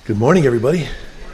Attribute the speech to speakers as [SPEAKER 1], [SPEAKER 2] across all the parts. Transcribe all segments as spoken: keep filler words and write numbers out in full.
[SPEAKER 1] Good morning, everybody.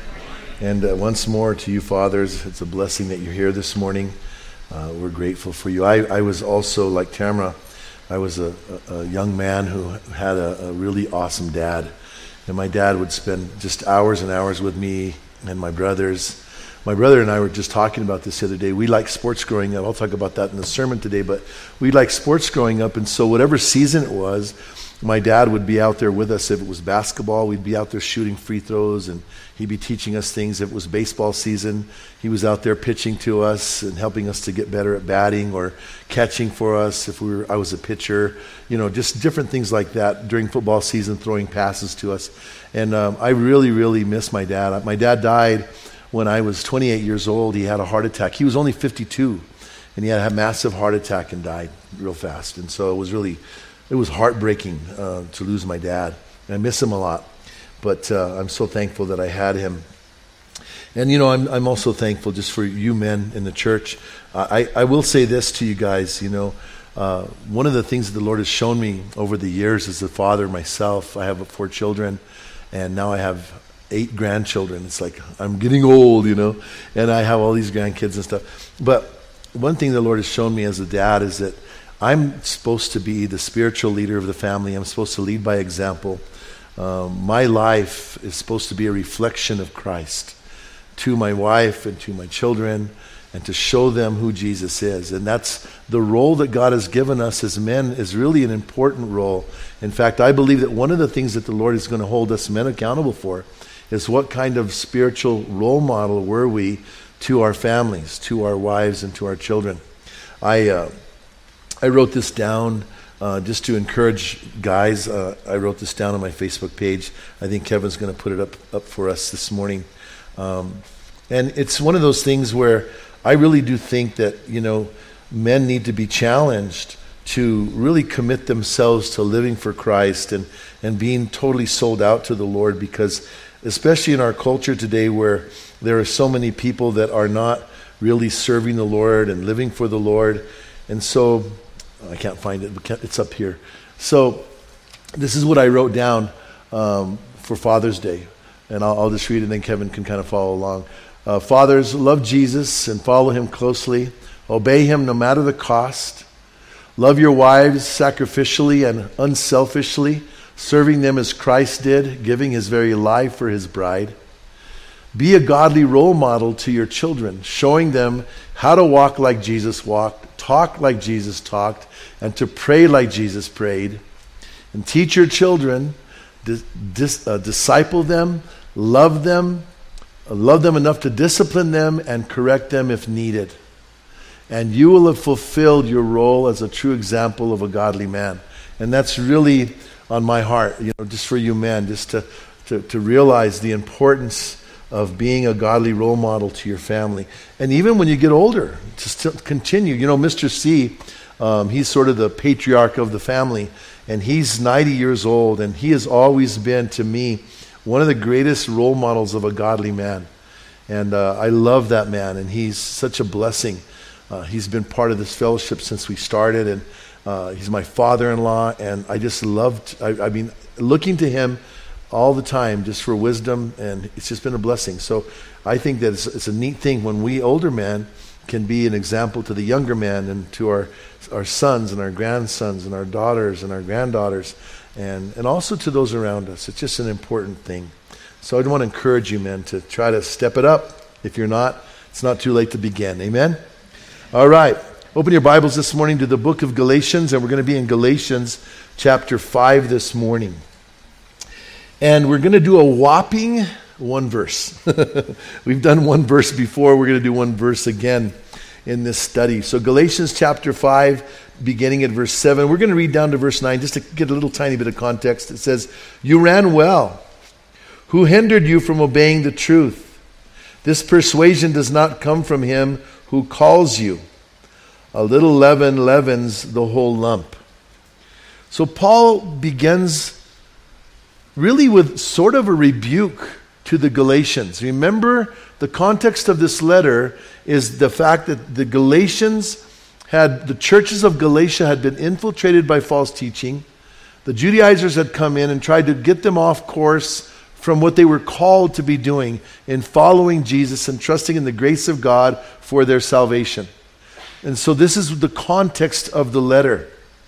[SPEAKER 1] And uh, once more to you fathers, it's a blessing that you're here this morning. Uh, we're grateful for you. I, I was also, like Tamara, I was a, a, a young man who had a, a really awesome dad. And my dad would spend just hours and hours with me and my brothers. My brother and I were just talking about this the other day. We liked sports growing up. I'll talk about that in the sermon today, but we liked sports growing up, and so whatever season it was, my dad would be out there with us. If it was basketball, we'd be out there shooting free throws, and he'd be teaching us things. If it was baseball season, he was out there pitching to us and helping us to get better at batting or catching for us. If we were, I was a pitcher, you know, just different things like that during football season, throwing passes to us. And um, I really, really miss my dad. My dad died when I was twenty-eight years old. He had a heart attack. He was only fifty-two, and he had a massive heart attack and died real fast. And so it was really... It was heartbreaking uh, to lose my dad. And I miss him a lot, but uh, I'm so thankful that I had him. And you know, I'm I'm also thankful just for you men in the church. Uh, I I will say this to you guys. You know, uh, one of the things that the Lord has shown me over the years as a father myself. I have four children, and now I have eight grandchildren. It's like I'm getting old, you know, and I have all these grandkids and stuff. But one thing the Lord has shown me as a dad is that I'm supposed to be the spiritual leader of the family. I'm supposed to lead by example. Um, my life is supposed to be a reflection of Christ to my wife and to my children, and to show them who Jesus is. And that's the role that God has given us as men, is really an important role. In fact, I believe that one of the things that the Lord is going to hold us men accountable for is what kind of spiritual role model were we to our families, to our wives, and to our children. I... Uh, I wrote this down uh, just to encourage guys. Uh, I wrote this down on my Facebook page. I think Kevin's going to put it up, up for us this morning. Um, and it's one of those things where I really do think that, you know, men need to be challenged to really commit themselves to living for Christ and, and being totally sold out to the Lord, because especially in our culture today where there are so many people that are not really serving the Lord and living for the Lord. And so... I can't find it, but it's up here. So this is what I wrote down um, for Father's Day. And I'll, I'll just read it, and then Kevin can kind of follow along. Uh, Fathers, love Jesus and follow him closely. Obey him no matter the cost. Love your wives sacrificially and unselfishly, serving them as Christ did, giving his very life for his bride. Be a godly role model to your children, showing them how to walk like Jesus walked, talk like Jesus talked, and to pray like Jesus prayed. And teach your children, dis, dis, uh, disciple them, love them, uh, love them enough to discipline them and correct them if needed. And you will have fulfilled your role as a true example of a godly man. And that's really on my heart, you know, just for you men, just to, to, to realize the importance of being a godly role model to your family. And even when you get older, to still continue. You know, Mister C, um, he's sort of the patriarch of the family, and he's ninety years old, and he has always been, to me, one of the greatest role models of a godly man. And uh, I love that man, and he's such a blessing. Uh, he's been part of this fellowship since we started, and uh, he's my father-in-law, and I just loved, I, I mean, looking to him all the time just for wisdom, and it's just been a blessing. So I think that it's, it's a neat thing when we older men can be an example to the younger men and to our our sons and our grandsons and our daughters and our granddaughters, and, and also to those around us. It's just an important thing. So I want to encourage you men to try to step it up. If you're not, it's not too late to begin. Amen? All right. Open your Bibles this morning to the book of Galatians, and we're going to be in Galatians chapter five this morning. And we're going to do a whopping one verse. We've done one verse before. We're going to do one verse again in this study. So Galatians chapter five, beginning at verse seven. We're going to read down to verse nine just to get a little tiny bit of context. It says, "You ran well. Who hindered you from obeying the truth? This persuasion does not come from him who calls you. A little leaven leavens the whole lump." So Paul begins really with sort of a rebuke to the Galatians. Remember, the context of this letter is the fact that the Galatians had, the churches of Galatia had been infiltrated by false teaching. The Judaizers had come in and tried to get them off course from what they were called to be doing in following Jesus and trusting in the grace of God for their salvation. And so this is the context of the letter.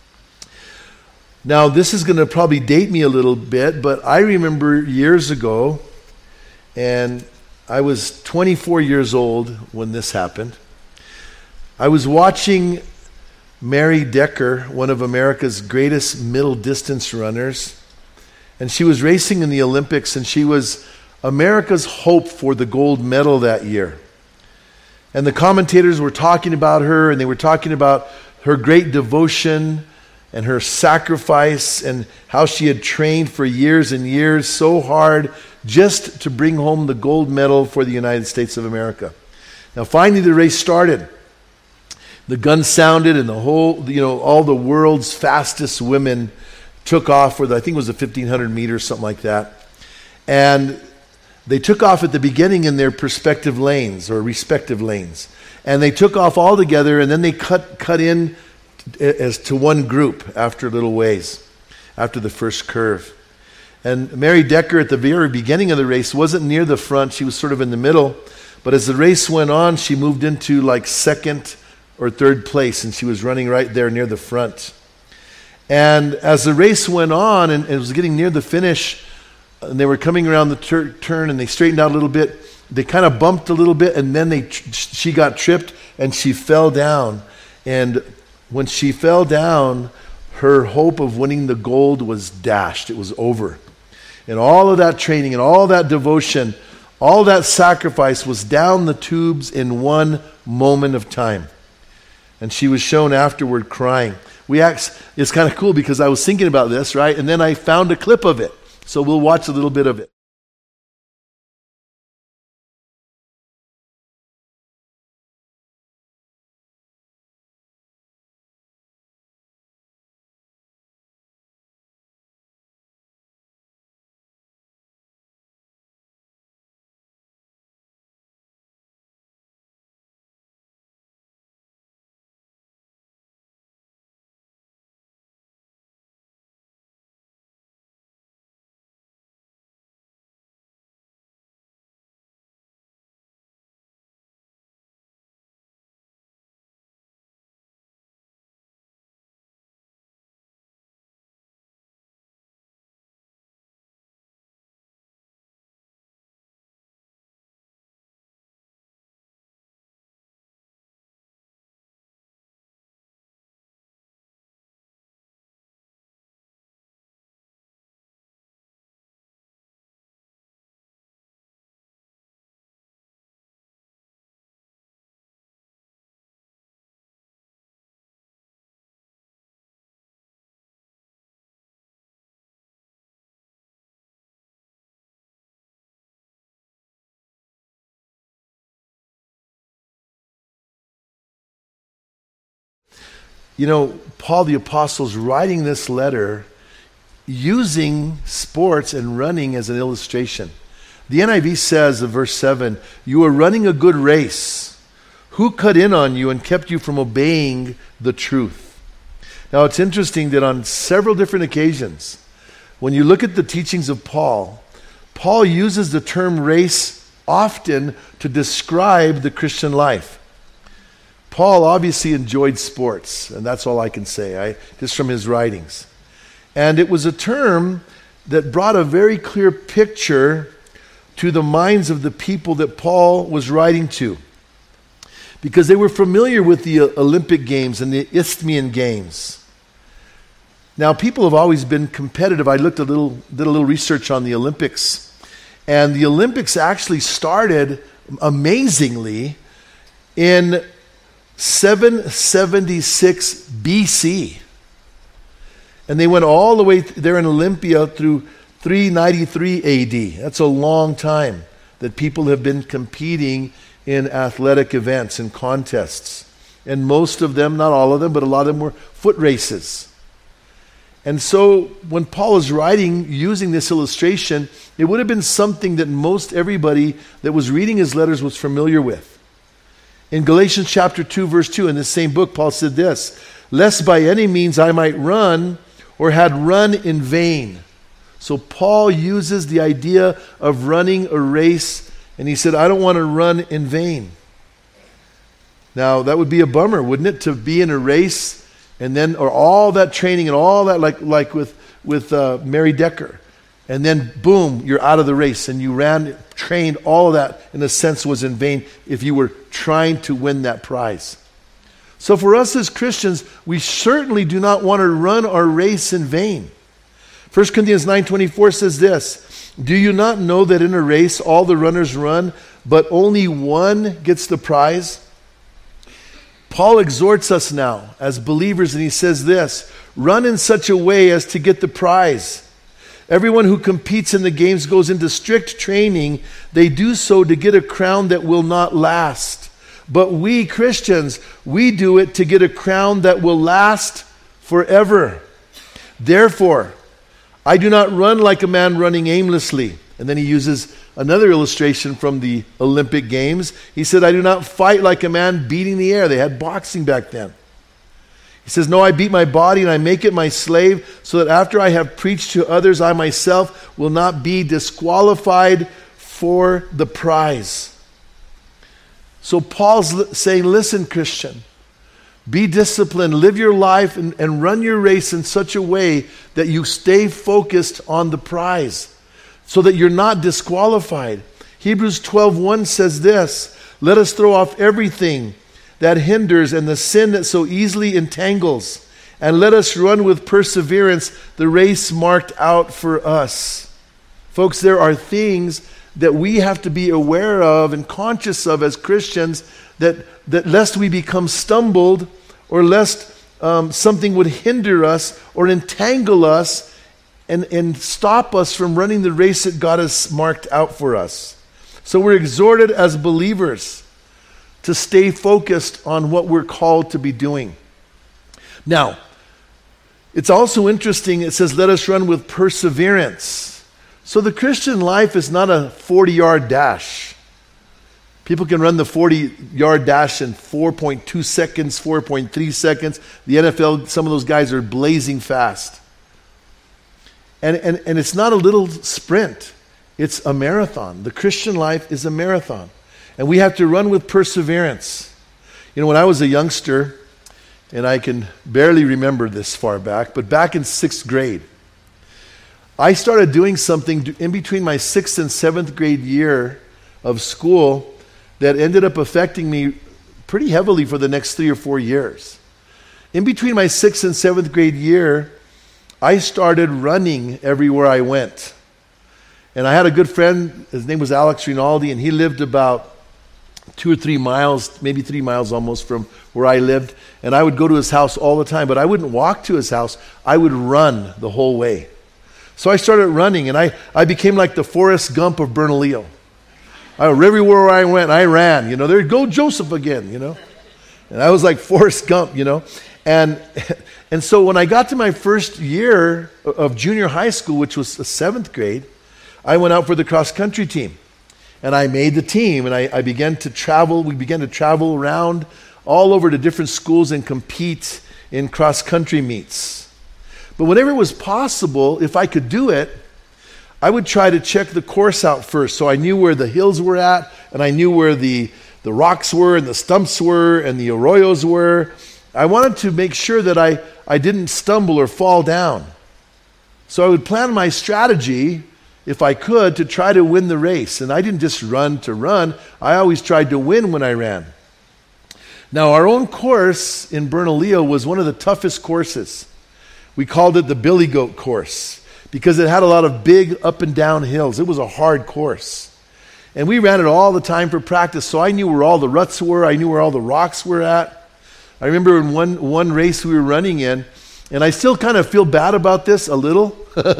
[SPEAKER 1] Now, this is going to probably date me a little bit, but I remember years ago, and I was twenty-four years old when this happened. I was watching Mary Decker, one of America's greatest middle distance runners, and she was racing in the Olympics, and she was America's hope for the gold medal that year. And the commentators were talking about her, and they were talking about her great devotion and her sacrifice and how she had trained for years and years so hard just to bring home the gold medal for the United States of America. Now finally the race started. The gun sounded and the whole, you know, all the world's fastest women took off for the, I think it was a fifteen hundred meters, something like that. And they took off at the beginning in their respective lanes or respective lanes. And they took off all together, and then they cut cut in as to one group after a little ways, after the first curve. And Mary Decker at the very beginning of the race wasn't near the front. She was sort of in the middle. But as the race went on, she moved into like second or third place, and she was running right there near the front. And as the race went on and it was getting near the finish, and they were coming around the tur- turn and they straightened out a little bit, they kind of bumped a little bit, and then they tr- she got tripped and she fell down. And when she fell down, her hope of winning the gold was dashed. It was over. And all of that training and all that devotion, all that sacrifice was down the tubes in one moment of time. And she was shown afterward crying. We act, it's kind of cool because I was thinking about this, right? And then I found a clip of it. So we'll watch a little bit of it. You know, Paul the Apostle's writing this letter using sports and running as an illustration. The N I V says in verse seven, "You are running a good race. Who cut in on you and kept you from obeying the truth?" Now it's interesting that on several different occasions, when you look at the teachings of Paul, Paul uses the term race often to describe the Christian life. Paul obviously enjoyed sports, and that's all I can say, I, just from his writings. And it was a term that brought a very clear picture to the minds of the people that Paul was writing to, because they were familiar with the Olympic Games and the Isthmian Games. Now, people have always been competitive. I looked a little, did a little research on the Olympics, and the Olympics actually started, amazingly, in seven seventy-six B C. And they went all the way th- there in Olympia through three ninety-three A D. That's a long time that people have been competing in athletic events and contests. And most of them, not all of them, but a lot of them were foot races. And so when Paul is writing using this illustration, it would have been something that most everybody that was reading his letters was familiar with. In Galatians chapter two, verse two, in this same book, Paul said this, "Lest by any means I might run or had run in vain." So Paul uses the idea of running a race, and he said, I don't want to run in vain. Now, that would be a bummer, wouldn't it, to be in a race and then, or all that training and all that, like like with, with uh, Mary Decker, and then boom, you're out of the race, and you ran, trained, all of that, in a sense, was in vain if you were trying to win that prize. So for us as Christians, we certainly do not want to run our race in vain. First Corinthians nine twenty-four says this, do you not know that in a race all the runners run, but only one gets the prize? Paul exhorts us now as believers, and he says this, run in such a way as to get the prize. Everyone who competes in the games goes into strict training. They do so to get a crown that will not last. But we Christians, we do it to get a crown that will last forever. Therefore, I do not run like a man running aimlessly. And then he uses another illustration from the Olympic Games. He said, I do not fight like a man beating the air. They had boxing back then. He says, no, I beat my body and I make it my slave, so that after I have preached to others, I myself will not be disqualified for the prize. So Paul's saying, listen, Christian, be disciplined, live your life, and, and run your race in such a way that you stay focused on the prize, so that you're not disqualified. Hebrews twelve one says this, let us throw off everything that hinders and the sin that so easily entangles, and let us run with perseverance the race marked out for us. Folks, there are things that we have to be aware of and conscious of as Christians, that, that lest we become stumbled, or lest um, something would hinder us or entangle us and, and stop us from running the race that God has marked out for us. So we're exhorted as believers to stay focused on what we're called to be doing. Now, it's also interesting, it says, let us run with perseverance. So the Christian life is not a forty-yard dash. People can run the forty-yard dash in four point two seconds, four point three seconds. The N F L, some of those guys are blazing fast. And, and, and it's not a little sprint. It's a marathon. The Christian life is a marathon. And we have to run with perseverance. You know, when I was a youngster, and I can barely remember this far back, but back in sixth grade, I started doing something in between my sixth and seventh grade year of school that ended up affecting me pretty heavily for the next three or four years. In between my sixth and seventh grade year, I started running everywhere I went. And I had a good friend, his name was Alex Rinaldi, and he lived about two or three miles, maybe three miles almost from where I lived. And I would go to his house all the time, but I wouldn't walk to his house. I would run the whole way. So I started running, and I, I became like the Forrest Gump of Bernalillo. I, everywhere I went, I ran. You know, there'd go Joseph again, you know. And I was like Forrest Gump, you know. And and so when I got to my first year of junior high school, which was the seventh grade, I went out for the cross-country team. And I made the team, and I, I began to travel. We began to travel around all over to different schools and compete in cross-country meets. But whenever it was possible, if I could do it, I would try to check the course out first. So I knew where the hills were at, and I knew where the, the rocks were, and the stumps were, and the arroyos were. I wanted to make sure that I, I didn't stumble or fall down. So I would plan my strategy, if I could, to try to win the race. And I didn't just run to run. I always tried to win when I ran. Now, our own course in Bernalillo was one of the toughest courses. We called it the Billy Goat course because it had a lot of big up and down hills. It was a hard course. And we ran it all the time for practice, so I knew where all the ruts were. I knew where all the rocks were at. I remember in one, one race we were running in, and I still kind of feel bad about this a little,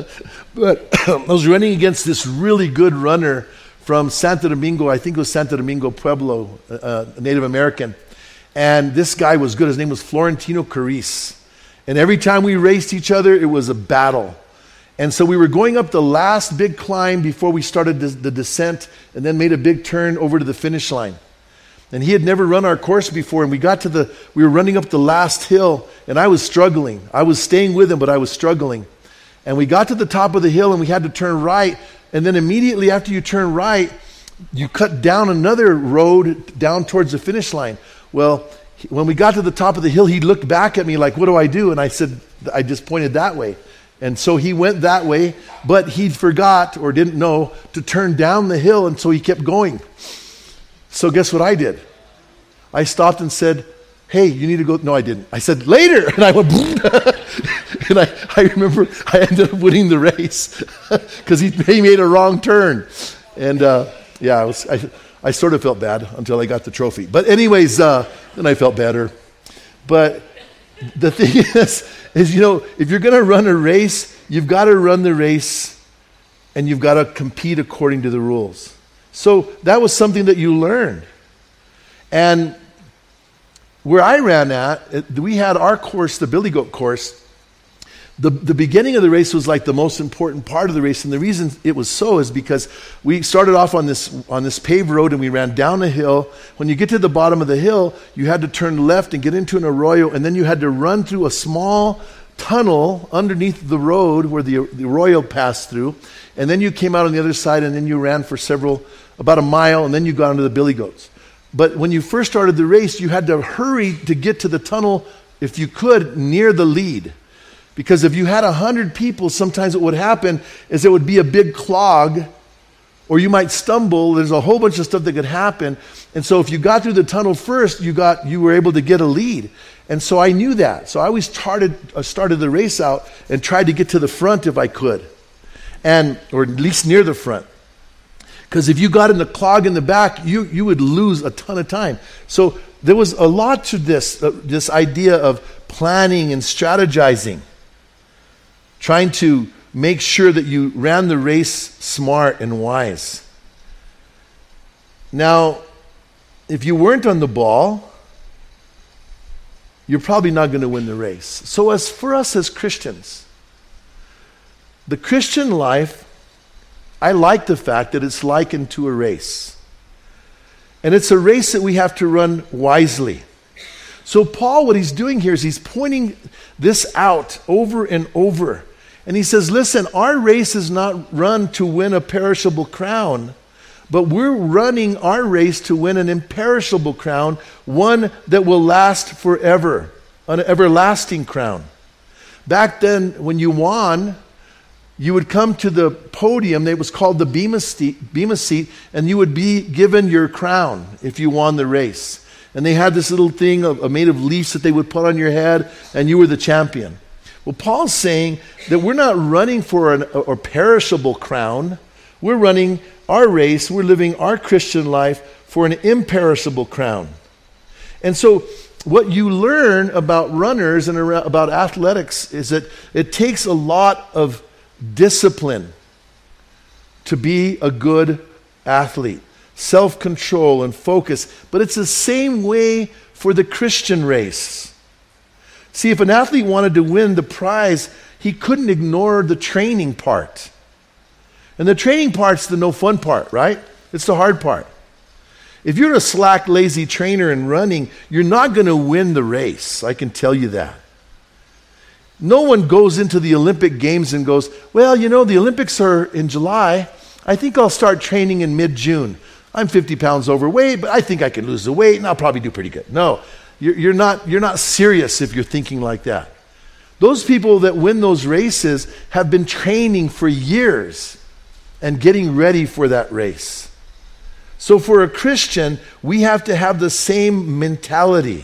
[SPEAKER 1] but I was running against this really good runner from Santo Domingo. I think it was Santo Domingo Pueblo, uh, a Native American. And this guy was good. His name was Florentino Carice. And every time we raced each other, it was a battle. And so we were going up the last big climb before we started the, the descent, and then made a big turn over to the finish line. And he had never run our course before, and we got to the, we were running up the last hill, and I was struggling. I was staying with him, but I was struggling. And we got to the top of the hill and we had to turn right. And then immediately after you turn right, you cut down another road down towards the finish line. Well, when we got to the top of the hill, he looked back at me like, what do I do? And I said, I just pointed that way. And so he went that way, but he forgot or didn't know to turn down the hill, and so he kept going. So guess what I did? I stopped and said, hey, you need to go. No, I didn't. I said, later. And I went, and I, I remember I ended up winning the race because he, he made a wrong turn. And uh, yeah, I, was, I, I sort of felt bad until I got the trophy. But anyways, uh, then I felt better. But the thing is, is, you know, if you're going to run a race, you've got to run the race and you've got to compete according to the rules. So that was something that you learned. And where I ran at, we had our course, the Billy Goat course. The, the beginning of the race was like the most important part of the race, and the reason it was so is because we started off on this on this paved road and we ran down a hill. When you get to the bottom of the hill, you had to turn left and get into an arroyo, and then you had to run through a small tunnel underneath the road where the, the arroyo passed through, and then you came out on the other side, and then you ran for several, about a mile, and then you got onto the Billy Goats. But when you first started the race, you had to hurry to get to the tunnel, if you could, near the lead. Because if you had a hundred people, sometimes what would happen is it would be a big clog, or you might stumble. There's a whole bunch of stuff that could happen. And so if you got through the tunnel first, you got you were able to get a lead. And so I knew that. So I always started, uh, started the race out and tried to get to the front if I could, and or at least near the front. Because if you got in the clog in the back, you, you would lose a ton of time. So there was a lot to this, uh, this idea of planning and strategizing. Trying to make sure that you ran the race smart and wise. Now, if you weren't on the ball, you're probably not going to win the race. So as for us as Christians, the Christian life, I like the fact that it's likened to a race. And it's a race that we have to run wisely. So Paul, what he's doing here is he's pointing this out over and over. And he says, listen, our race is not run to win a perishable crown, but we're running our race to win an imperishable crown, one that will last forever, an everlasting crown. Back then, when you won, you would come to the podium. It was called the Bema seat, Bema seat, and you would be given your crown if you won the race. And they had this little thing of, made of leaves that they would put on your head, and you were the champion. Well, Paul's saying that we're not running for an, a, a perishable crown. We're running our race, we're living our Christian life for an imperishable crown. And so what you learn about runners and about athletics is that it takes a lot of discipline to be a good athlete. Self-control and focus. But it's the same way for the Christian race. See, if an athlete wanted to win the prize, he couldn't ignore the training part. And the training part's the no fun part, right? It's the hard part. If you're a slack, lazy trainer in running, you're not going to win the race. I can tell you that. No one goes into the Olympic Games and goes, well, you know, the Olympics are in July. I think I'll start training in mid-June. I'm fifty pounds overweight, but I think I can lose the weight and I'll probably do pretty good. No. You're not, you're not serious if you're thinking like that. Those people that win those races have been training for years and getting ready for that race. So for a Christian, we have to have the same mentality.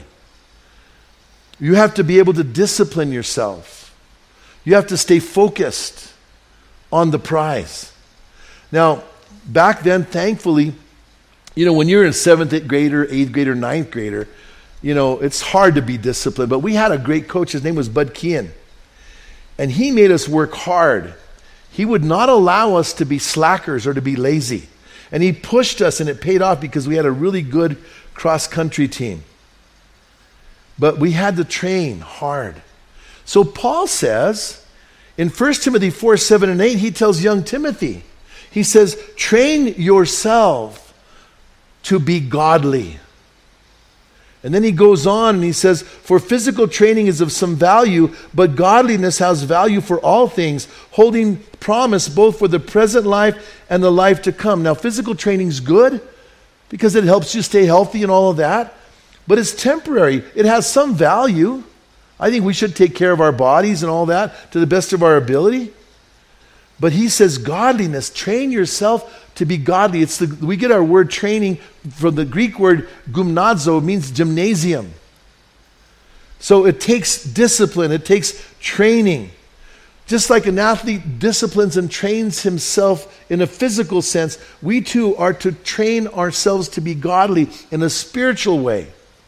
[SPEAKER 1] You have to be able to discipline yourself. You have to stay focused on the prize. Now, back then, thankfully, you know, when you're a seventh grader, eighth grader, ninth grader, you know, it's hard to be disciplined. But we had a great coach. His name was Bud Kean. And he made us work hard. He would not allow us to be slackers or to be lazy. And he pushed us, and it paid off because we had a really good cross-country team. But we had to train hard. So Paul says, in First Timothy four, seven, and eight, he tells young Timothy, he says, train yourself to be godly. And then he goes on and he says, for physical training is of some value, but godliness has value for all things, holding promise both for the present life and the life to come. Now, physical training is good because it helps you stay healthy and all of that, but it's temporary. It has some value. I think we should take care of our bodies and all that to the best of our ability. But he says godliness, train yourself to be godly. It's the, we get our word training from the Greek word gymnazo. It means gymnasium. So it takes discipline. It takes training. Just like an athlete disciplines and trains himself in a physical sense, we too are to train ourselves to be godly in a spiritual way.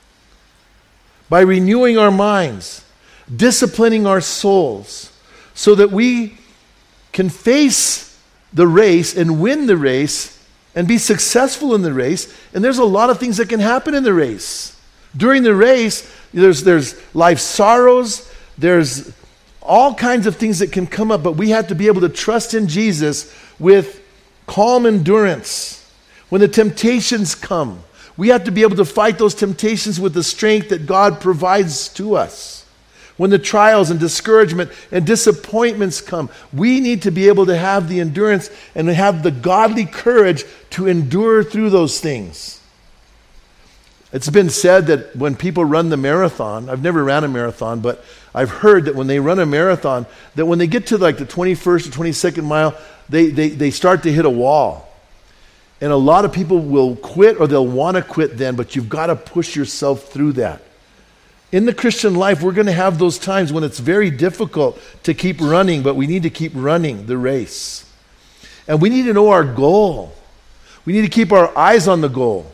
[SPEAKER 1] By renewing our minds, disciplining our souls, so that we can face the race and win the race and be successful in the race. And there's a lot of things that can happen in the race. During the race, there's, there's life sorrows, there's all kinds of things that can come up, but we have to be able to trust in Jesus with calm endurance. When the temptations come, we have to be able to fight those temptations with the strength that God provides to us. When the trials and discouragement and disappointments come, we need to be able to have the endurance and have the godly courage to endure through those things. It's been said that when people run the marathon, I've never ran a marathon, but I've heard that when they run a marathon, that when they get to like the twenty-first or twenty-second mile, they, they, they start to hit a wall. And a lot of people will quit or they'll want to quit then, but you've got to push yourself through that. In the Christian life, we're going to have those times when it's very difficult to keep running, but we need to keep running the race. And we need to know our goal. We need to keep our eyes on the goal.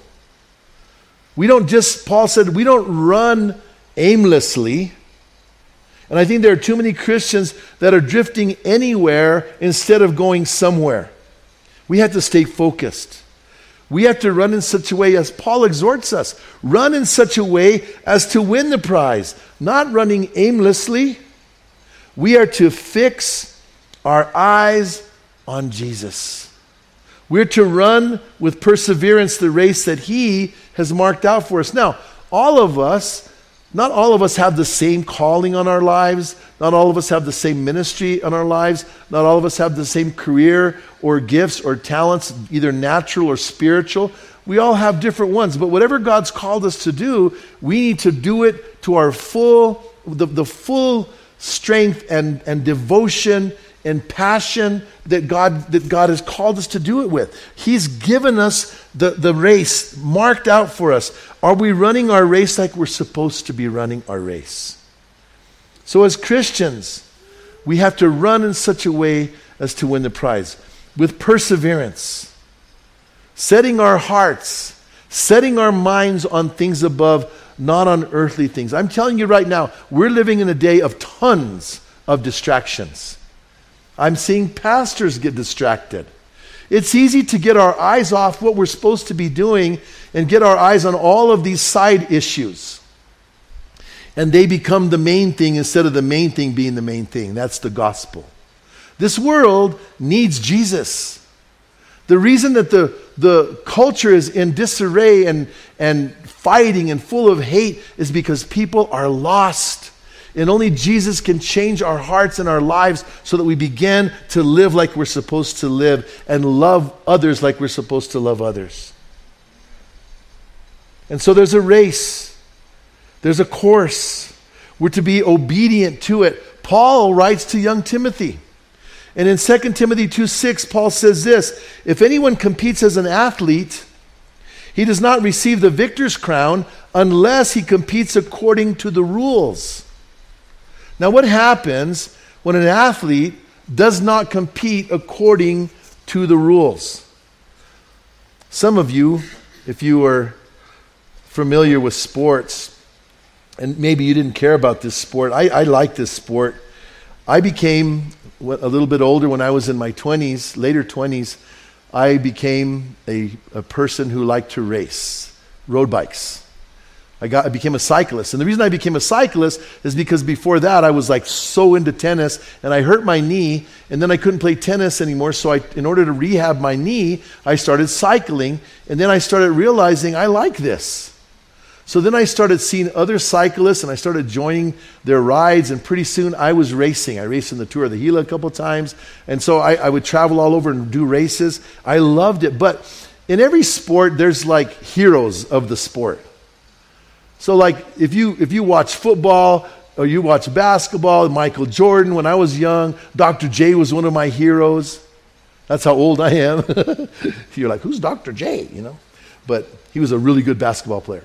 [SPEAKER 1] We don't just, Paul said, we don't run aimlessly. And I think there are too many Christians that are drifting anywhere instead of going somewhere. We have to stay focused. We have to run in such a way, as Paul exhorts us, run in such a way as to win the prize, not running aimlessly. We are to fix our eyes on Jesus. We're to run with perseverance the race that he has marked out for us. Now, all of us, not all of us have the same calling on our lives. Not all of us have the same ministry on our lives. Not all of us have the same career or gifts or talents, either natural or spiritual. We all have different ones. But whatever God's called us to do, we need to do it to our full, the, the full strength and, and devotion and passion that God that God has called us to do it with. He's given us the, the race marked out for us. Are we running our race like we're supposed to be running our race? So as Christians, we have to run in such a way as to win the prize. With perseverance. Setting our hearts, setting our minds on things above, not on earthly things. I'm telling you right now, we're living in a day of tons of distractions. I'm seeing pastors get distracted. It's easy to get our eyes off what we're supposed to be doing and get our eyes on all of these side issues. And they become the main thing instead of the main thing being the main thing. That's the gospel. This world needs Jesus. The reason that the, the culture is in disarray and, and fighting and full of hate is because people are lost. And only Jesus can change our hearts and our lives so that we begin to live like we're supposed to live and love others like we're supposed to love others. And so there's a race. There's a course. We're to be obedient to it. Paul writes to young Timothy. And in Second Timothy two six, Paul says this, if anyone competes as an athlete, he does not receive the victor's crown unless he competes according to the rules. Now, what happens when an athlete does not compete according to the rules? Some of you, if you are familiar with sports, and maybe you didn't care about this sport, I, I like this sport. I became a little bit older when I was in my twenties, later twenties, I became a, a person who liked to race, road bikes. I got I became a cyclist. And the reason I became a cyclist is because before that I was like so into tennis and I hurt my knee and then I couldn't play tennis anymore. So I, in order to rehab my knee, I started cycling and then I started realizing I like this. So then I started seeing other cyclists, and I started joining their rides, and pretty soon I was racing. I raced in the Tour of the Gila a couple times, and so I, I would travel all over and do races. I loved it, but in every sport, there's like heroes of the sport. So like if you if you watch football or you watch basketball, Michael Jordan, when I was young, Doctor J was one of my heroes. That's how old I am. You're like, who's Doctor J? You know, but he was a really good basketball player.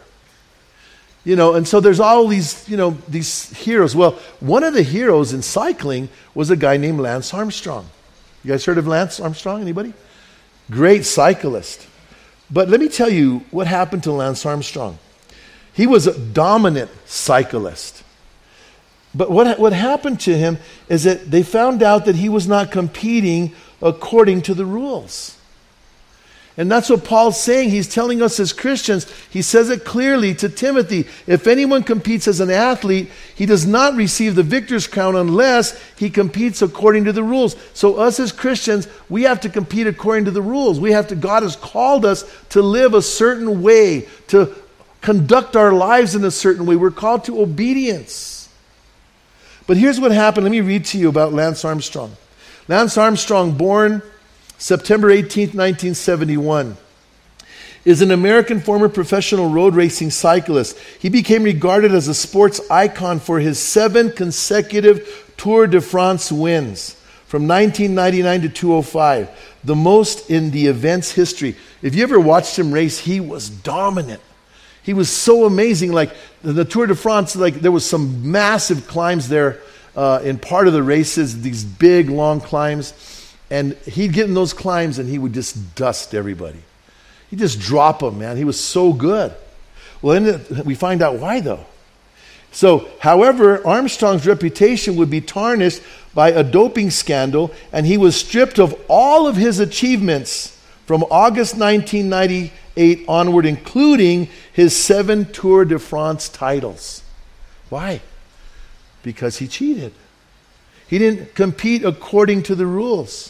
[SPEAKER 1] You know, and so there's all these, you know, these heroes. Well, one of the heroes in cycling was a guy named Lance Armstrong. You guys heard of Lance Armstrong? Anybody? Great cyclist. But let me tell you what happened to Lance Armstrong. He was a dominant cyclist. But what, what happened to him is that they found out that he was not competing according to the rules. And that's what Paul's saying. He's telling us as Christians, he says it clearly to Timothy, if anyone competes as an athlete, he does not receive the victor's crown unless he competes according to the rules. So us as Christians, we have to compete according to the rules. We have to, God has called us to live a certain way, to conduct our lives in a certain way. We're called to obedience. But here's what happened. Let me read to you about Lance Armstrong. Lance Armstrong, born September eighteenth, nineteen seventy-one, is an American former professional road racing cyclist. He became regarded as a sports icon for his seven consecutive Tour de France wins from nineteen ninety-nine to two thousand five, the most in the event's history. If you ever watched him race, he was dominant. He was so amazing. Like the Tour de France, like there was some massive climbs there uh, in part of the races, these big, long climbs. And he'd get in those climbs and he would just dust everybody. He'd just drop them, man. He was so good. Well, then we find out why, though. So, however, Armstrong's reputation would be tarnished by a doping scandal, and he was stripped of all of his achievements from August nineteen ninety-eight onward, including his seven Tour de France titles. Why? Because he cheated. He didn't compete according to the rules.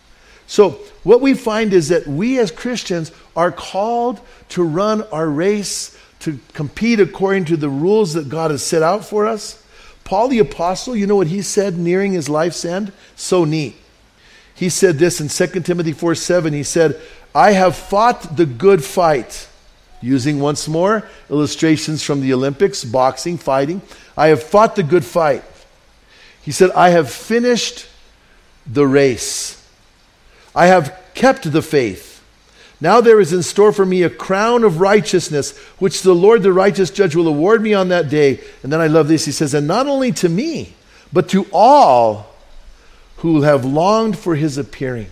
[SPEAKER 1] So what we find is that we as Christians are called to run our race, to compete according to the rules that God has set out for us. Paul the Apostle, you know what he said nearing his life's end? So neat. He said this in Second Timothy four seven. He said, I have fought the good fight. Using once more illustrations from the Olympics, boxing, fighting. I have fought the good fight. He said, I have finished the race. I have kept the faith. Now there is in store for me a crown of righteousness, which the Lord, the righteous judge, will award me on that day. And then I love this. He says, and not only to me, but to all who have longed for his appearing.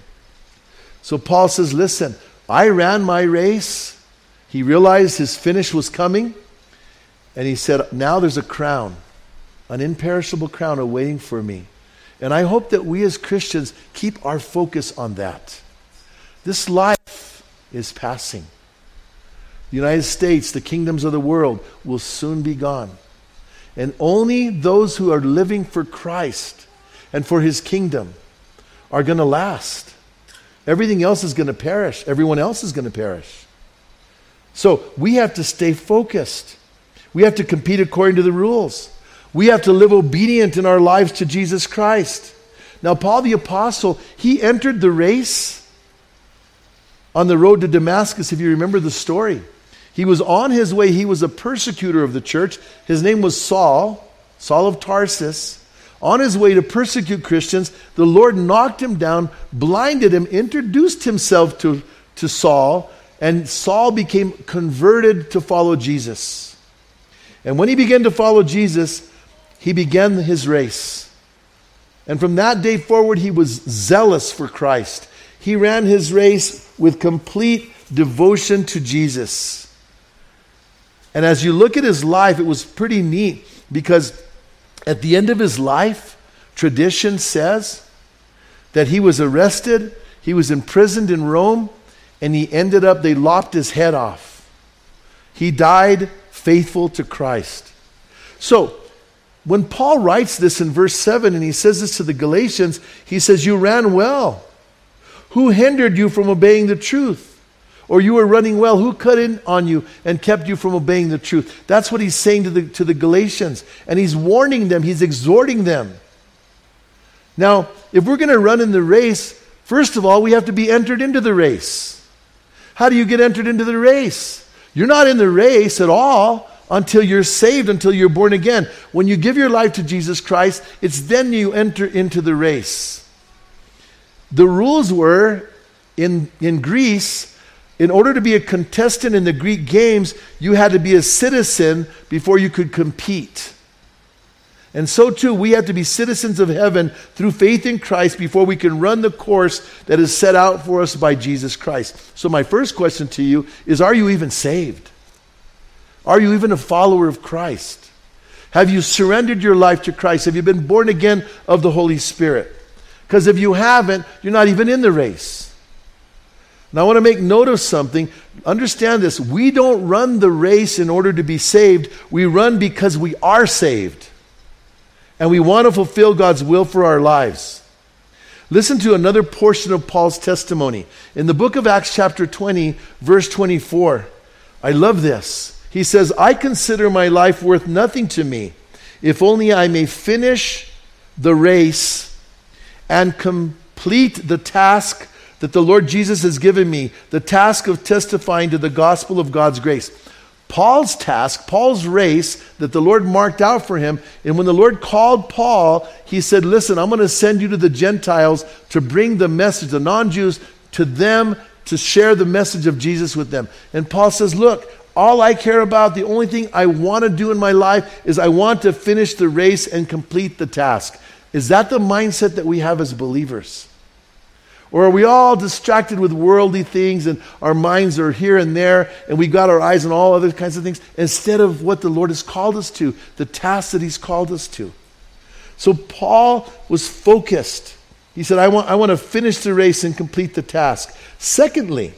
[SPEAKER 1] So Paul says, listen, I ran my race. He realized his finish was coming. And he said, now there's a crown, an imperishable crown awaiting for me. And I hope that we as Christians keep our focus on that. This life is passing. The United States, the kingdoms of the world will soon be gone. And only those who are living for Christ and for his kingdom are going to last. Everything else is going to perish. Everyone else is going to perish. So we have to stay focused. We have to compete according to the rules. We have to live obedient in our lives to Jesus Christ. Now, Paul the Apostle, he entered the race on the road to Damascus, if you remember the story. He was on his way. He was a persecutor of the church. His name was Saul, Saul of Tarsus. On his way to persecute Christians, the Lord knocked him down, blinded him, introduced himself to, to Saul, and Saul became converted to follow Jesus. And when he began to follow Jesus, he began his race. And from that day forward, he was zealous for Christ. He ran his race with complete devotion to Jesus. And as you look at his life, it was pretty neat because at the end of his life, tradition says that he was arrested, he was imprisoned in Rome, and he ended up, they lopped his head off. He died faithful to Christ. So, when Paul writes this in verse seven, and he says this to the Galatians, he says, you ran well. Who hindered you from obeying the truth? Or you were running well, who cut in on you and kept you from obeying the truth? That's what he's saying to the, to the Galatians. And he's warning them, he's exhorting them. Now, if we're going to run in the race, first of all, we have to be entered into the race. How do you get entered into the race? You're not in the race at all until you're saved, until you're born again. When you give your life to Jesus Christ, it's then you enter into the race. The rules were, in, in Greece, in order to be a contestant in the Greek games, you had to be a citizen before you could compete. And so too, we have to be citizens of heaven through faith in Christ before we can run the course that is set out for us by Jesus Christ. So my first question to you is, are you even saved? Are you even a follower of Christ? Have you surrendered your life to Christ? Have you been born again of the Holy Spirit? Because if you haven't, you're not even in the race. Now I want to make note of something. Understand this. We don't run the race in order to be saved. We run because we are saved. And we want to fulfill God's will for our lives. Listen to another portion of Paul's testimony. In the book of Acts chapter twenty, verse twenty-four. I love this. He says, I consider my life worth nothing to me, if only I may finish the race and complete the task that the Lord Jesus has given me, the task of testifying to the gospel of God's grace. Paul's task, Paul's race that the Lord marked out for him, and when the Lord called Paul, he said, listen, I'm going to send you to the Gentiles to bring the message, the non-Jews, to them, to share the message of Jesus with them. And Paul says, look, all I care about, the only thing I want to do in my life is I want to finish the race and complete the task. Is that the mindset that we have as believers? Or are we all distracted with worldly things and our minds are here and there and we got our eyes on all other kinds of things instead of what the Lord has called us to, the task that he's called us to? So Paul was focused. He said, I want, I want to finish the race and complete the task. Secondly,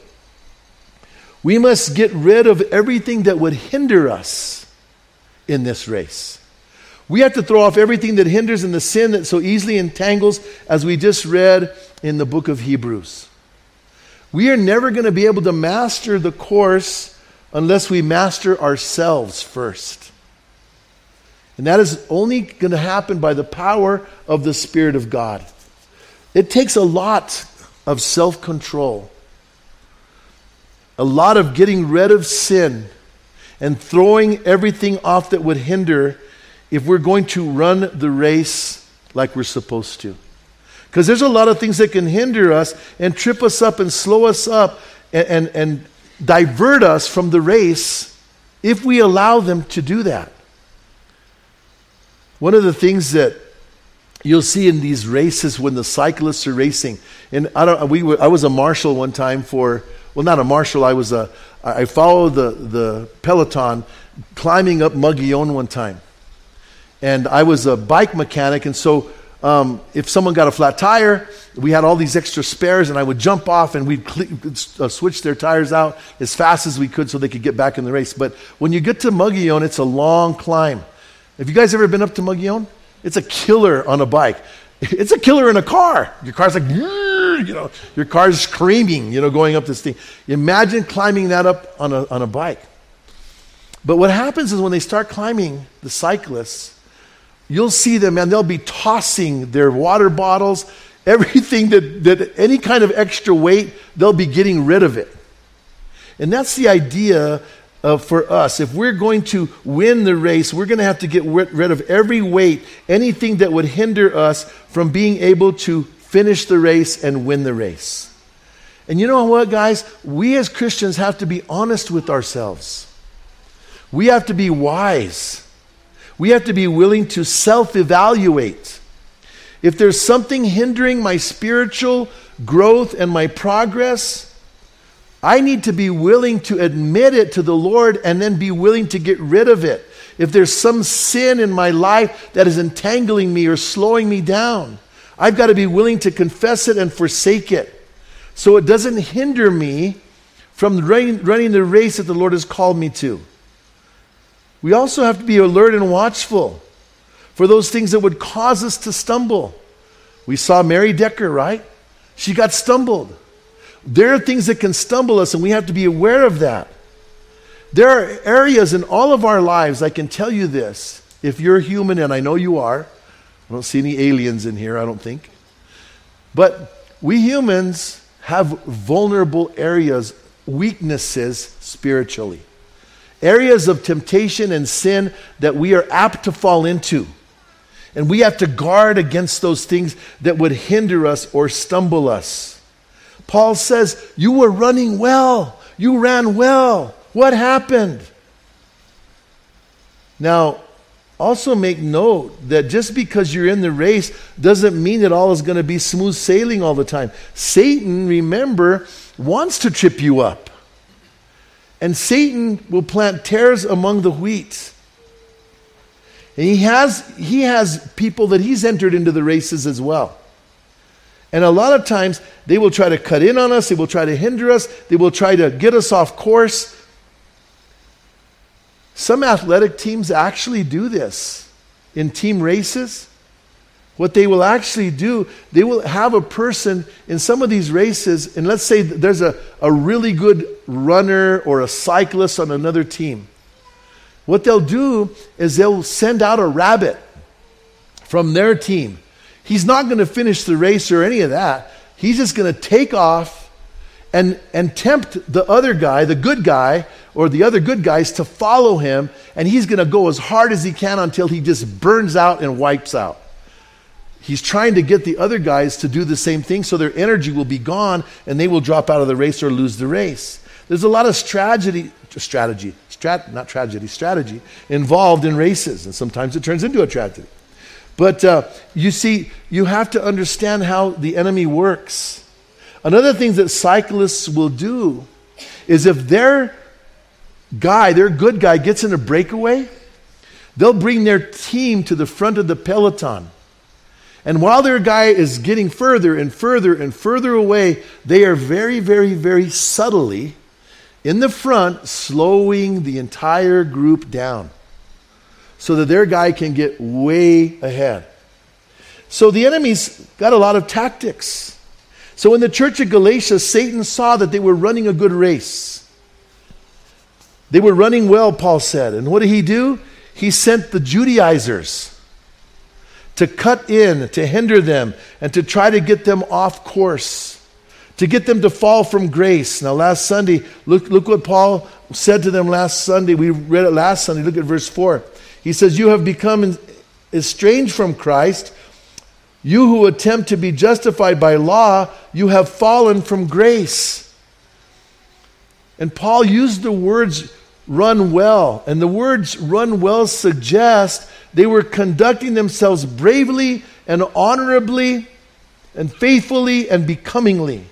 [SPEAKER 1] we must get rid of everything that would hinder us in this race. We have to throw off everything that hinders and the sin that so easily entangles, as we just read in the book of Hebrews. We are never going to be able to master the course unless we master ourselves first. And that is only going to happen by the power of the Spirit of God. It takes a lot of self-control, a lot of getting rid of sin and throwing everything off that would hinder if we're going to run the race like we're supposed to. Because there's a lot of things that can hinder us and trip us up and slow us up and, and, and divert us from the race if we allow them to do that. One of the things that you'll see in these races when the cyclists are racing, and I don't, we were, I was a marshal one time for, well, not a marshal, I was a, I followed the, the peloton climbing up Mogollon one time. And I was a bike mechanic, and so um, if someone got a flat tire, we had all these extra spares, and I would jump off and we'd cl- uh, switch their tires out as fast as we could so they could get back in the race. But when you get to Mogollon, it's a long climb. Have you guys ever been up to Mogollon? It's a killer on a bike. It's a killer in a car. Your car's like, you know, your car's screaming, you know, going up this thing. Imagine climbing that up on a on a bike. But what happens is when they start climbing, the cyclists, you'll see them, and they'll be tossing their water bottles, everything that, that any kind of extra weight, they'll be getting rid of it. And that's the idea of, for us. If we're going to win the race, we're going to have to get rid of every weight, anything that would hinder us from being able to finish the race and win the race. And you know what, guys? We as Christians have to be honest with ourselves. We have to be wise. We have to be willing to self-evaluate. If there's something hindering my spiritual growth and my progress, I need to be willing to admit it to the Lord and then be willing to get rid of it. If there's some sin in my life that is entangling me or slowing me down, I've got to be willing to confess it and forsake it so it doesn't hinder me from running, running the race that the Lord has called me to. We also have to be alert and watchful for those things that would cause us to stumble. We saw Mary Decker, right? She got stumbled. there are things that can stumble us, and we have to be aware of that. There are areas in all of our lives, I can tell you this, if you're human, and I know you are, I don't see any aliens in here, I don't think, but we humans have vulnerable areas, weaknesses spiritually. Areas of temptation and sin that we are apt to fall into. And we have to guard against those things that would hinder us or stumble us. Paul says, you were running well. You ran well. What happened? Now, also make note that just because you're in the race doesn't mean that all is going to be smooth sailing all the time. Satan, remember, wants to trip you up. And Satan will plant tares among the wheat. And he has, he has people that he's entered into the races as well. And a lot of times, they will try to cut in on us, they will try to hinder us, they will try to get us off course. Some athletic teams actually do this in team races. What they will actually do, they will have a person in some of these races, and let's say there's a, a really good runner or a cyclist on another team. What they'll do is they'll send out a rabbit from their team. He's not going to finish the race or any of that. He's just going to take off and, and tempt the other guy, the good guy, or the other good guys to follow him, and he's going to go as hard as he can until he just burns out and wipes out. He's trying to get the other guys to do the same thing so their energy will be gone and they will drop out of the race or lose the race. There's a lot of strategy, strategy, strat, not tragedy, strategy involved in races, and sometimes it turns into a tragedy. But uh, you see, you have to understand how the enemy works. Another thing that cyclists will do is if their guy, their good guy gets in a breakaway, they'll bring their team to the front of the peloton. And while their guy is getting further and further and further away, they are very, very, very subtly in the front slowing the entire group down so that their guy can get way ahead. So the enemy's got a lot of tactics. So in the church of Galatia, Satan saw that they were running a good race. They were running well, Paul said. And what did he do? He sent the Judaizers to cut in, to hinder them, and to try to get them off course, to get them to fall from grace. Now last Sunday, look, look what Paul said to them last Sunday. We read it last Sunday. Look at verse four. He says, you have become estranged from Christ. You who attempt to be justified by law, you have fallen from grace. And Paul used the words run well. And the words run well suggest they were conducting themselves bravely and honorably and faithfully and becomingly.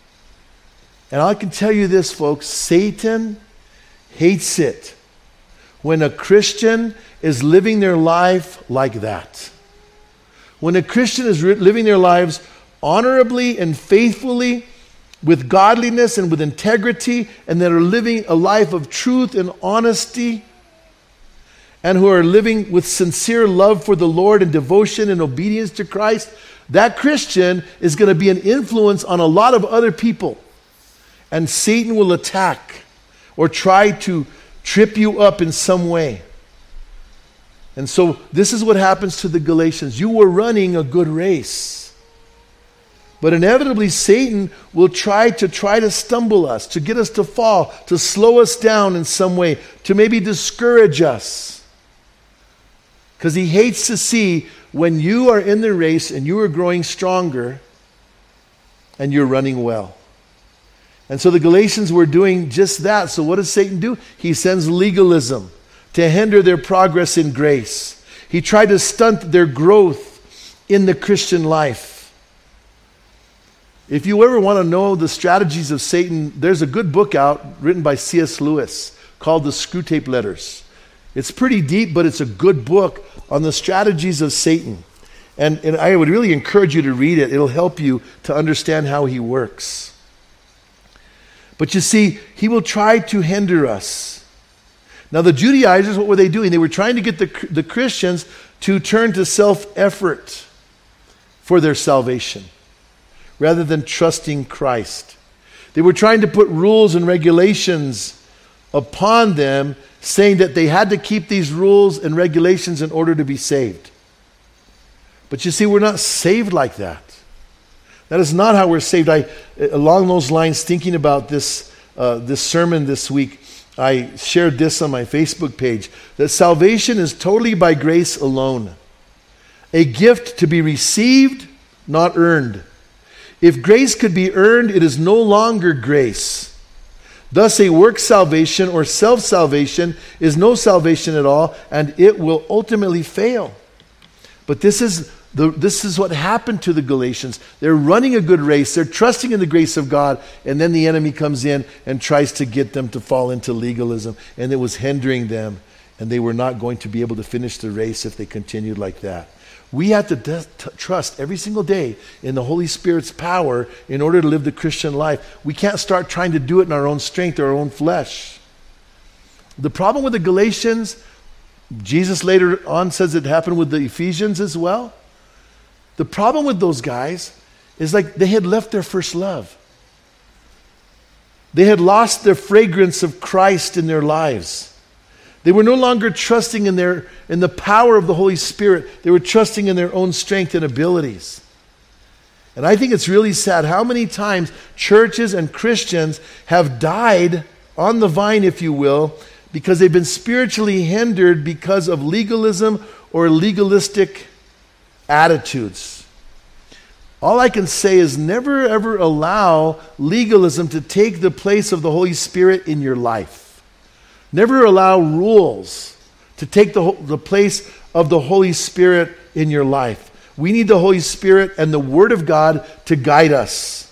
[SPEAKER 1] And I can tell you this, folks, Satan hates it when a Christian is living their life like that. When a Christian is re- living their lives honorably and faithfully with godliness and with integrity, and that are living a life of truth and honesty, and who are living with sincere love for the Lord and devotion and obedience to Christ, that Christian is going to be an influence on a lot of other people. And Satan will attack or try to trip you up in some way. And so this is what happens to the Galatians. You were running a good race. But inevitably Satan will try to try to stumble us, to get us to fall, to slow us down in some way, to maybe discourage us. Because he hates to see when you are in the race and you are growing stronger and you're running well. And so the Galatians were doing just that. So what does Satan do? He sends legalism to hinder their progress in grace. He tried to stunt their growth in the Christian life. If you ever want to know the strategies of Satan, there's a good book out written by C S Lewis called The Screwtape Letters. It's pretty deep, but it's a good book on the strategies of Satan. And, and I would really encourage you to read it. It'll help you to understand how he works. But you see, he will try to hinder us. Now the Judaizers, what were they doing? They were trying to get the, the Christians to turn to self-effort for their salvation, rather than trusting Christ. They were trying to put rules and regulations upon them, saying that they had to keep these rules and regulations in order to be saved. But you see, we're not saved like that. That is not how we're saved. I, along those lines, thinking about this, uh, this sermon this week, I shared this on my Facebook page, that salvation is totally by grace alone. A gift to be received, not earned. If grace could be earned, it is no longer grace. Thus, a work salvation or self-salvation is no salvation at all, and it will ultimately fail. But this is the, this is what happened to the Galatians. They're running a good race. They're trusting in the grace of God, and then the enemy comes in and tries to get them to fall into legalism, and it was hindering them, and they were not going to be able to finish the race if they continued like that. We have to de- t- trust every single day in the Holy Spirit's power in order to live the Christian life. We can't start trying to do it in our own strength or our own flesh. The problem with the Galatians, Jesus later on says it happened with the Ephesians as well. The problem with those guys is like they had left their first love. They had lost the fragrance of Christ in their lives. They were no longer trusting in their in the power of the Holy Spirit. They were trusting in their own strength and abilities. And I think it's really sad how many times churches and Christians have died on the vine, if you will, because they've been spiritually hindered because of legalism or legalistic attitudes. All I can say is never ever allow legalism to take the place of the Holy Spirit in your life. Never allow rules to take the, the place of the Holy Spirit in your life. We need the Holy Spirit and the Word of God to guide us.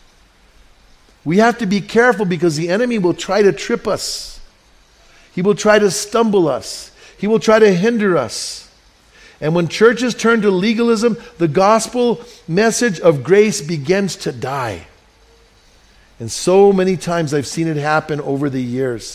[SPEAKER 1] We have to be careful because the enemy will try to trip us. He will try to stumble us. He will try to hinder us. And when churches turn to legalism, the gospel message of grace begins to die. And so many times I've seen it happen over the years.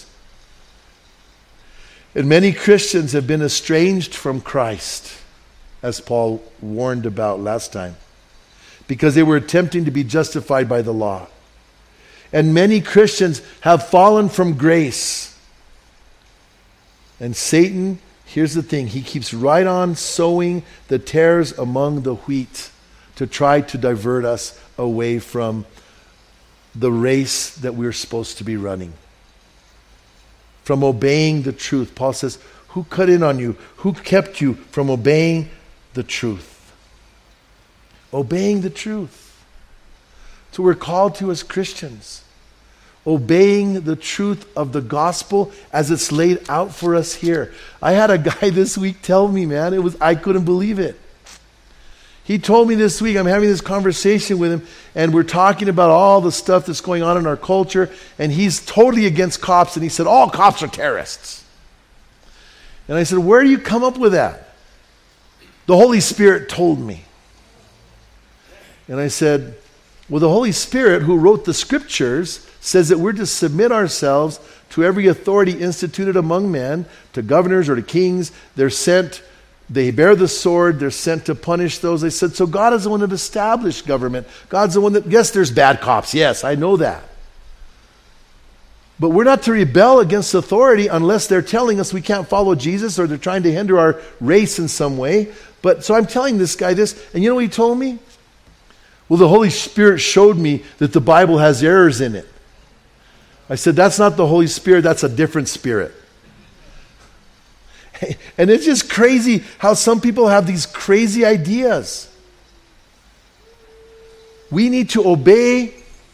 [SPEAKER 1] And many Christians have been estranged from Christ, as Paul warned about last time, because they were attempting to be justified by the law. And many Christians have fallen from grace. And Satan, here's the thing, he keeps right on sowing the tares among the wheat to try to divert us away from the race that we're supposed to be running. From obeying the truth. Paul says, who cut in on you? Who kept you from obeying the truth? Obeying the truth. So we're called to as Christians. Obeying the truth of the gospel as it's laid out for us here. I had a guy this week tell me, man, it was I couldn't believe it. He told me this week, I'm having this conversation with him, and we're talking about all the stuff that's going on in our culture, and he's totally against cops, and he said, all cops are terrorists. And I said, where do you come up with that? The Holy Spirit told me. And I said, well, the Holy Spirit, who wrote the scriptures, says that we're to submit ourselves to every authority instituted among men, to governors or to kings. They're sent They bear the sword. They're sent to punish those. I said, so God is the one that established government. God's the one that, yes, there's bad cops. Yes, I know that. But we're not to rebel against authority unless they're telling us we can't follow Jesus or they're trying to hinder our race in some way. But so I'm telling this guy this, and you know what he told me? Well, the Holy Spirit showed me that the Bible has errors in it. I said, that's not the Holy Spirit, that's a different spirit. And it's just crazy how some people have these crazy ideas. We need to obey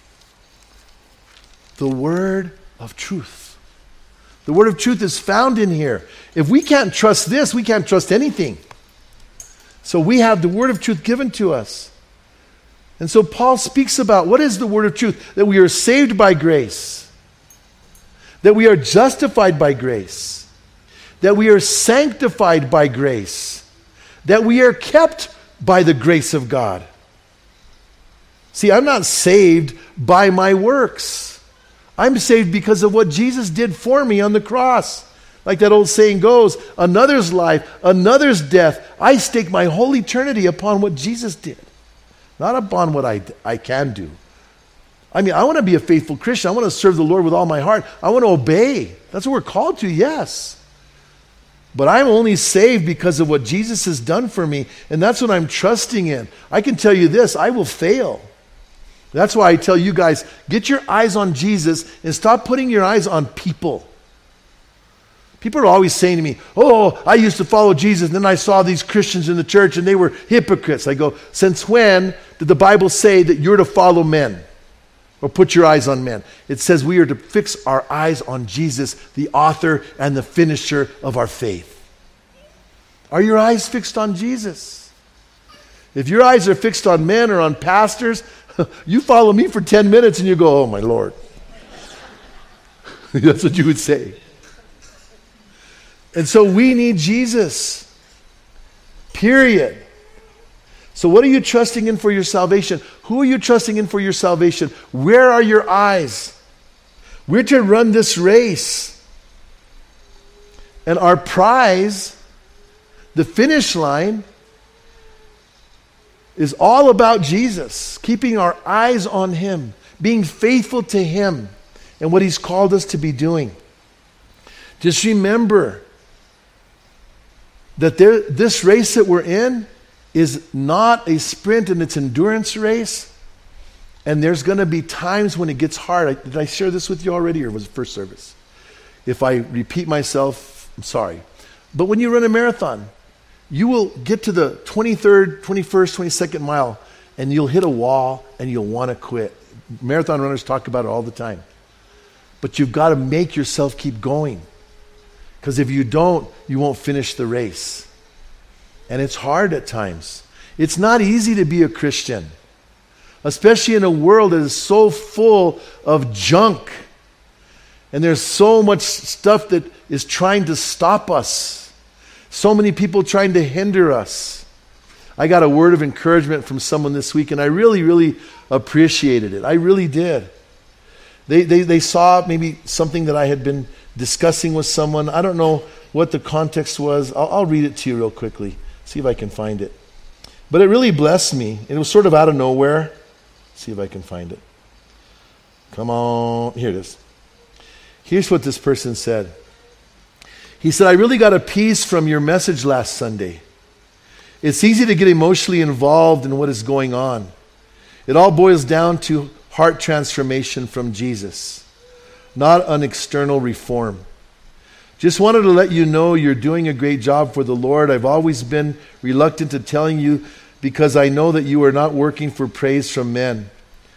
[SPEAKER 1] the word of truth. The word of truth is found in here. If we can't trust this, we can't trust anything. So we have the word of truth given to us. And so Paul speaks about what is the word of truth? That we are saved by grace. That we are justified by grace. That we are sanctified by grace. That we are kept by the grace of God. See, I'm not saved by my works. I'm saved because of what Jesus did for me on the cross. Like that old saying goes, another's life, another's death. I stake my whole eternity upon what Jesus did. Not upon what I, I can do. I mean, I want to be a faithful Christian. I want to serve the Lord with all my heart. I want to obey. That's what we're called to, yes. But I'm only saved because of what Jesus has done for me, and that's what I'm trusting in. I can tell you this, I will fail. That's why I tell you guys, get your eyes on Jesus and stop putting your eyes on people. People are always saying to me, oh, I used to follow Jesus, and then I saw these Christians in the church, and they were hypocrites. I go, since when did the Bible say that you're to follow men? Or put your eyes on men? It says we are to fix our eyes on Jesus, the author and the finisher of our faith. Are your eyes fixed on Jesus? If your eyes are fixed on men or on pastors, you follow me for ten minutes and you go, oh my Lord. That's what you would say. And so we need Jesus. Period. So what are you trusting in for your salvation? Who are you trusting in for your salvation? Where are your eyes? We're to run this race. And our prize, the finish line, is all about Jesus. Keeping our eyes on Him. Being faithful to Him and what He's called us to be doing. Just remember that there, this race that we're in is not a sprint and it's an endurance race. And there's going to be times when it gets hard. I, did I share this with you already, or was it first service? If I repeat myself, I'm sorry. But when you run a marathon, you will get to the twenty-third, twenty-first, twenty-second mile, and you'll hit a wall and you'll want to quit. Marathon runners talk about it all the time. But you've got to make yourself keep going. Because if you don't, you won't finish the race. And it's hard at times. It's not easy to be a Christian, especially in a world that is so full of junk. And there's so much stuff that is trying to stop us. So many people trying to hinder us. I got a word of encouragement from someone this week, and I really, really appreciated it. I really did. They, they, they saw maybe something that I had been discussing with someone. I don't know what the context was. I'll, I'll read it to you real quickly. See if I can find it. But it really blessed me. It was sort of out of nowhere. See if I can find it. Come on. Here it is. Here's what this person said. He said, I really got a piece from your message last Sunday. It's easy to get emotionally involved in what is going on. It all boils down to heart transformation from Jesus, not an external reform. Just wanted to let you know you're doing a great job for the Lord. I've always been reluctant to telling you because I know that you are not working for praise from men.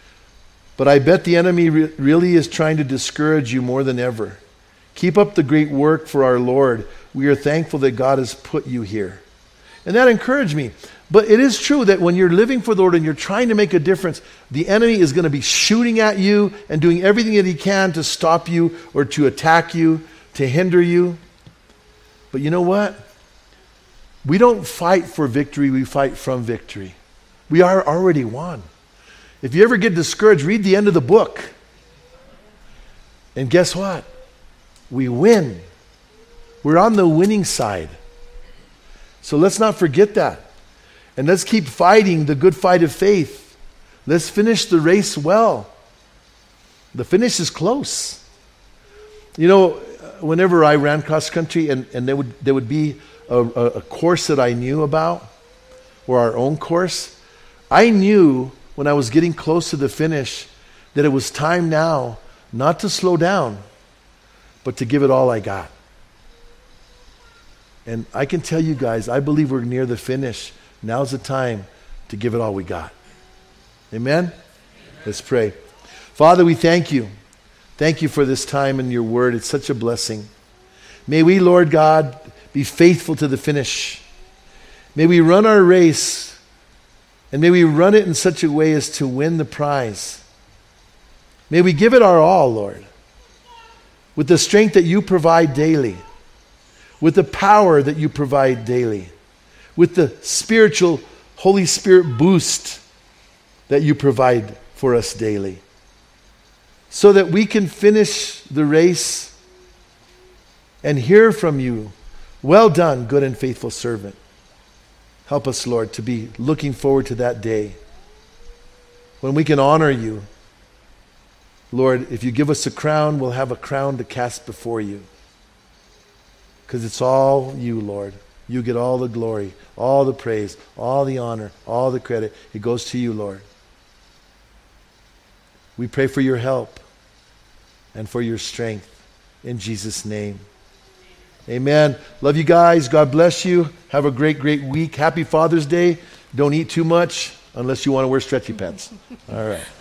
[SPEAKER 1] But I bet the enemy re- really is trying to discourage you more than ever. Keep up the great work for our Lord. We are thankful that God has put you here. And that encouraged me. But it is true that when you're living for the Lord and you're trying to make a difference, the enemy is going to be shooting at you and doing everything that he can to stop you or to attack you, to hinder you. But you know what? We don't fight for victory, we fight from victory. We are already won. If you ever get discouraged, read the end of the book. And guess what? We win. We're on the winning side. So let's not forget that. And let's keep fighting the good fight of faith. Let's finish the race well. The finish is close. You know, whenever I ran cross country and, and there would there would be a, a, a course that I knew about, or our own course, I knew when I was getting close to the finish that it was time now not to slow down, but to give it all I got. And I can tell you guys, I believe we're near the finish. Now's the time to give it all we got. Amen? Amen? Let's pray. Father, we thank you. Thank you for this time in your word. It's such a blessing. May we, Lord God, be faithful to the finish. May we run our race, and may we run it in such a way as to win the prize. May we give it our all, Lord, with the strength that you provide daily, with the power that you provide daily, with the spiritual Holy Spirit boost that you provide for us daily, so that we can finish the race and hear from you, well done, good and faithful servant. Help us, Lord, to be looking forward to that day when we can honor you Lord, if you give us a crown, we'll have a crown to cast before you. Because it's all you, Lord. You get all the glory, all the praise, all the honor, all the credit. It goes to you, Lord. We pray for your help and for your strength in Jesus' name. Amen. Love you guys. God bless you. Have a great, great week. Happy Father's Day. Don't eat too much unless you want to wear stretchy pants. All right.